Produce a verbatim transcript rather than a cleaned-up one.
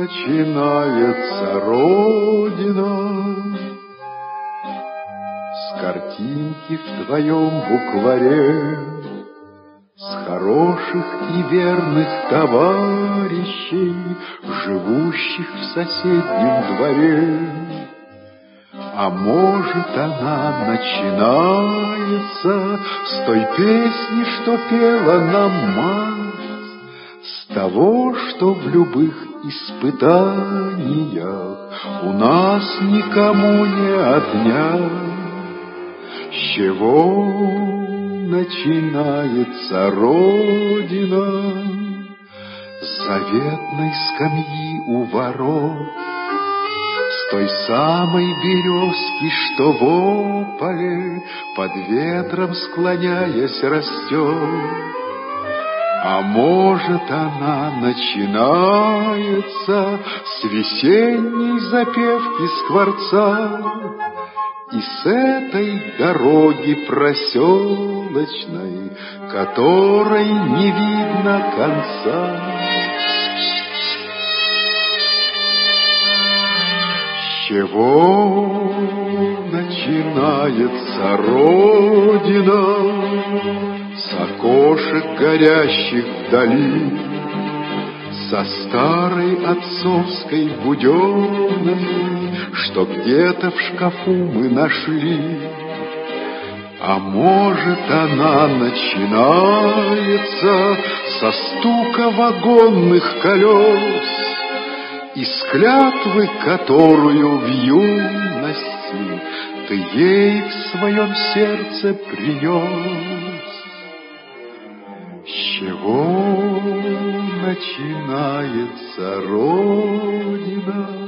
начинается Родина? С картинки в твоем букваре, с хороших и верных товарищей, живущих в соседнем дворе. А может, она начинается с той песни, что пела нам мать, с того, что в любых испытаниях у нас никому не отнять. С чего начинается Родина? С заветной скамьи у ворот, с той самой березки, что в ополе, под ветром склоняясь, растет. А может, она начинается с весенней запевки скворца и с этой дороги проселочной, которой не видно конца. С чего начинается Родина? С окошек, горящих вдали, со старой отцовской буденовки, что где-то в шкафу мы нашли. А может, она начинается со стука вагонных колес и с клятвы, которую в юности ты ей в своем сердце принес. С чего начинается Родина?